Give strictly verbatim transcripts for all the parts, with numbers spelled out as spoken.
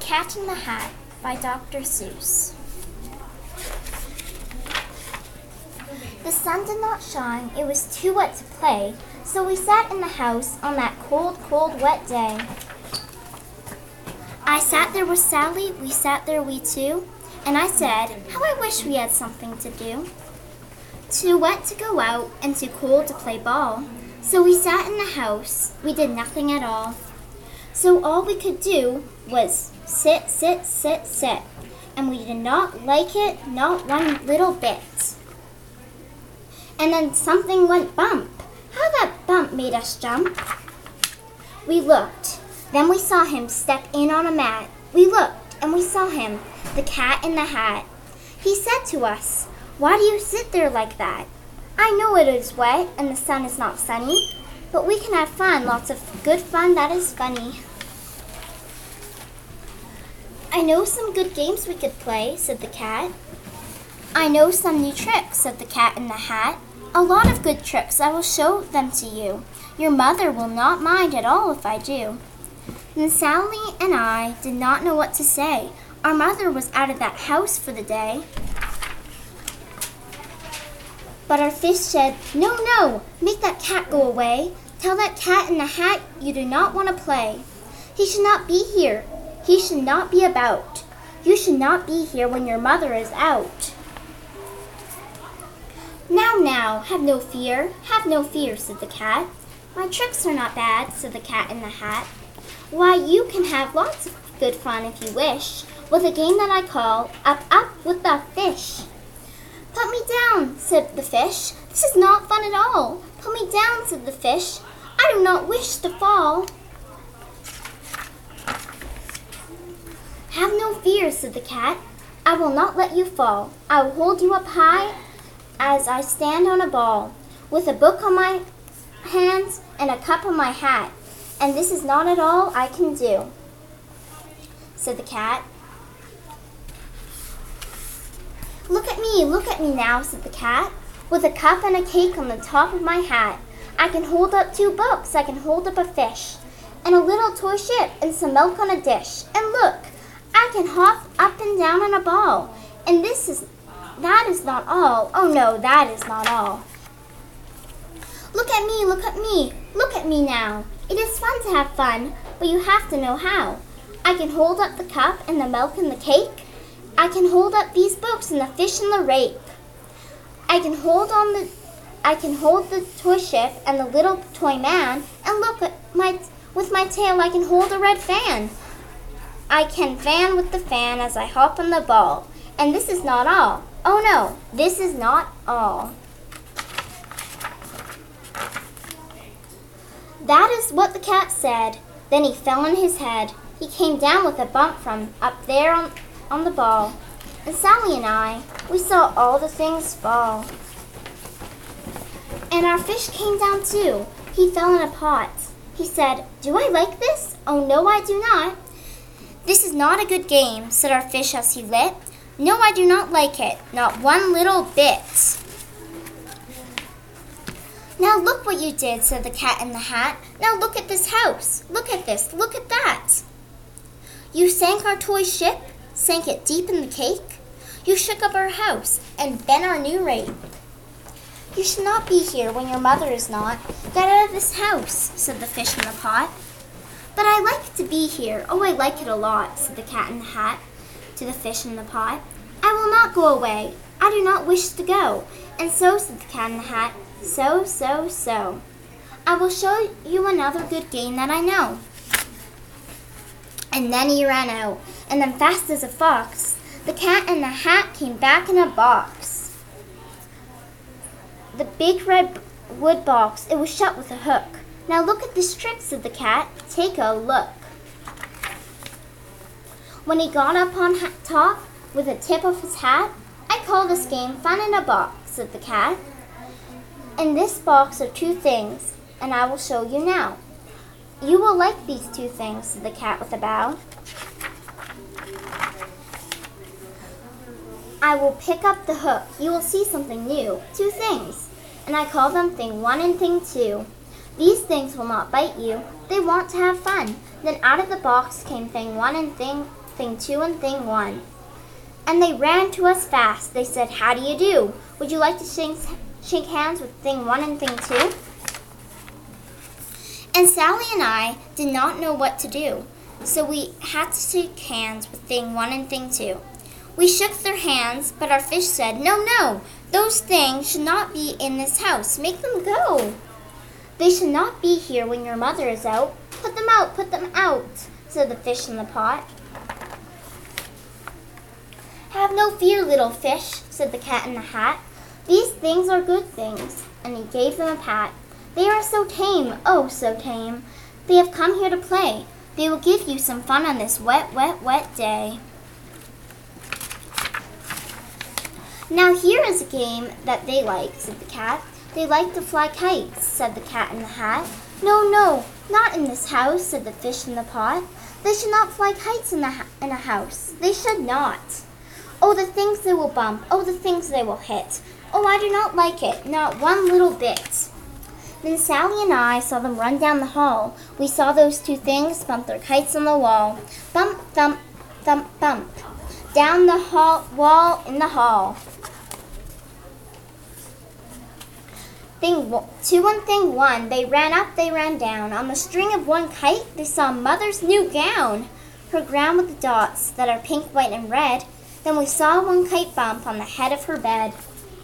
Cat in the Hat by Doctor Seuss. The sun did not shine, it was too wet to play, so we sat in the house on that cold, cold, wet day. I sat there with Sally, we sat there we two, and I said, how I wish we had something to do. Too wet to go out and too cold to play ball, so we sat in the house, we did nothing at all. So all we could do was sit, sit, sit, sit, and we did not like it, not one little bit. And then something went bump. How that bump made us jump. We looked, then we saw him step in on a mat. We looked, and we saw him, the Cat in the Hat. He said to us, why do you sit there like that? I know it is wet and the sun is not sunny, but we can have fun, lots of good fun that is funny. I know some good games we could play, said the cat. I know some new tricks, said the Cat in the Hat. A lot of good tricks, I will show them to you. Your mother will not mind at all if I do. Then Sally and I did not know what to say. Our mother was out of that house for the day. But our fish said, no, no, make that cat go away. Tell that Cat in the Hat you do not want to play. He should not be here. He should not be about. You should not be here when your mother is out. Now, now, have no fear, have no fear, said the cat. My tricks are not bad, said the Cat in the Hat. Why, you can have lots of good fun if you wish, with a game that I call Up, Up with the Fish. Put me down, said the fish. This is not fun at all. Put me down, said the fish. I do not wish to fall. Have no fear, said the cat. I will not let you fall. I will hold you up high as I stand on a ball, with a book on my hands and a cup on my hat. And this is not at all I can do, said the cat. Look at me, look at me now, said the cat, with a cup and a cake on the top of my hat. I can hold up two books, I can hold up a fish, and a little toy ship and some milk on a dish. And look, I can hop up and down on a ball. And this is, that is not all. Oh no, that is not all. Look at me, look at me, look at me now. It is fun to have fun, but you have to know how. I can hold up the cup and the milk and the cake. I can hold up these books and the fish and the rape. I can hold on the, I can hold the toy ship and the little toy man, and look at my, with my tail I can hold a red fan. I can fan with the fan as I hop on the ball. And this is not all. Oh no, this is not all. That is what the cat said. Then he fell on his head. He came down with a bump from up there on on the ball, and Sally and I, we saw all the things fall. And our fish came down too. He fell in a pot. He said, do I like this? Oh no, I do not. This is not a good game, said our fish as he lit. No, I do not like it, not one little bit. Now look what you did, said the Cat in the Hat. Now look at this house. Look at this, look at that. You sank our toy ship, sank it deep in the cake. You shook up our house and bent our new rape. You should not be here when your mother is not. Get out of this house, said the fish in the pot. But I like to be here. Oh, I like it a lot, said the Cat in the Hat to the fish in the pot. I will not go away. I do not wish to go. And so, said the Cat in the Hat, so, so, so. I will show you another good game that I know. And then he ran out. And then fast as a fox, the Cat in the Hat came back in a box. The big red wood box, it was shut with a hook. Now look at this trick, said the cat. Take a look. When he got up on top with the tip of his hat, I call this game Fun in a Box, said the cat. In this box are two things, and I will show you now. You will like these two things, said the cat with a bow. I will pick up the hook. You will see something new. Two things. And I call them thing one and thing two. These things will not bite you. They want to have fun. Then out of the box came thing one and thing thing two and thing one. And they ran to us fast. They said, "How do you do? Would you like to shake, shake hands with thing one and thing two?" And Sally and I did not know what to do, so we had to shake hands with thing one and thing two. We shook their hands, but our fish said, "No, no, those things should not be in this house. Make them go. They should not be here when your mother is out. Put them out, put them out," said the fish in the pot. "Have no fear, little fish," said the cat in the hat. "These things are good things," and he gave them a pat. "They are so tame, oh, so tame. They have come here to play. They will give you some fun on this wet, wet, wet day." "Now here is a game that they like," said the cat. "They like to fly kites," said the cat in the hat. "No, no, not in this house," said the fish in the pot. "They should not fly kites in, the ha- in a house. They should not. Oh, the things they will bump. Oh, the things they will hit. Oh, I do not like it, not one little bit." Then Sally and I saw them run down the hall. We saw those two things bump their kites on the wall. Bump, thump, thump, bump. Down the hall, wall in the hall. Thing two and thing one, they ran up, they ran down. On the string of one kite, they saw Mother's new gown. Her gown with the dots that are pink, white, and red. Then we saw one kite bump on the head of her bed.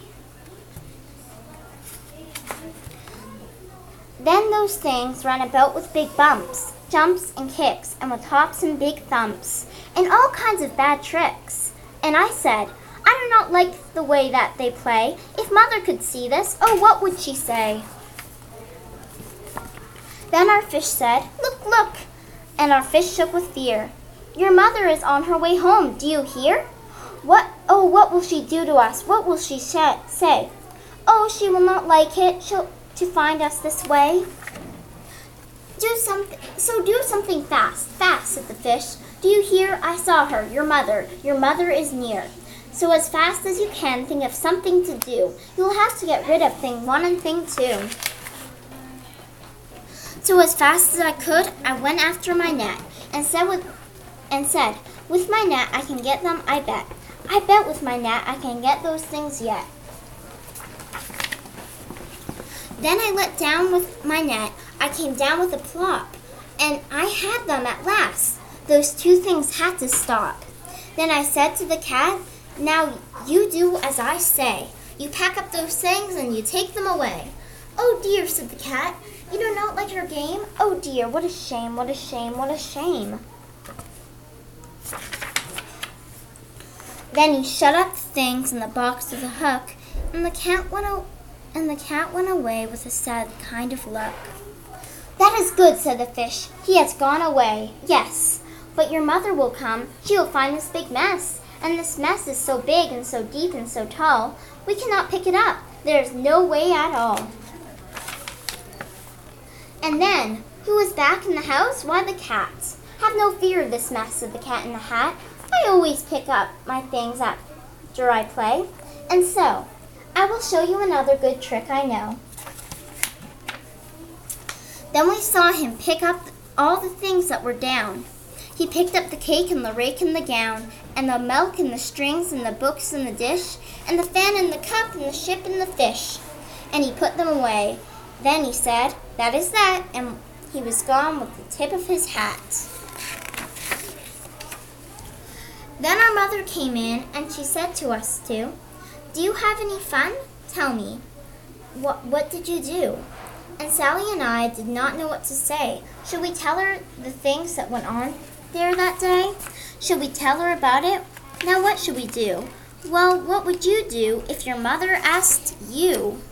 Then those things ran about with big bumps, jumps and kicks, and with hops and big thumps, and all kinds of bad tricks. And I said, "I do not like the way that they play. If Mother could see this, oh, what would she say?" Then our fish said, "Look, look," and our fish shook with fear. "Your mother is on her way home, do you hear? What, oh, what will she do to us? What will she sh- say? Oh, she will not like it. She'll to find us this way." Do something, so do something fast, fast," said the fish. "Do you hear? I saw her, your mother. Your mother is near. So as fast as you can, think of something to do. You'll have to get rid of thing one and thing two." So as fast as I could, I went after my net and said, with, and said, "With my net I can get them, I bet. I bet with my net I can get those things yet." Then I let down with my net. I came down with a plop, and I had them at last. Those two things had to stop. Then I said to the cat, "Now you do as I say. You pack up those things and you take them away." "Oh dear," said the cat, "you do not like your game? Oh dear, what a shame, what a shame, what a shame." Then he shut up the things in the box with a hook, and the cat went away. And the cat went away with a sad kind of look. "That is good," said the fish. "He has gone away. Yes, but your mother will come. She will find this big mess. And this mess is so big and so deep and so tall, we cannot pick it up. There is no way at all." And then, who was back in the house? Why, the cat. "Have no fear of this mess," said the cat in the hat. "I always pick up my things after I play. And so, I will show you another good trick I know." Then we saw him pick up all the things that were down. He picked up the cake and the rake and the gown, and the milk and the strings and the books and the dish, and the fan and the cup and the ship and the fish. And he put them away. Then he said, "That is that," and he was gone with the tip of his hat. Then our mother came in, and she said to us two, "Do you have any fun? Tell me. What, what did you do?" And Sally and I did not know what to say. Should we tell her the things that went on there that day? Should we tell her about it? Now what should we do? Well, what would you do if your mother asked you?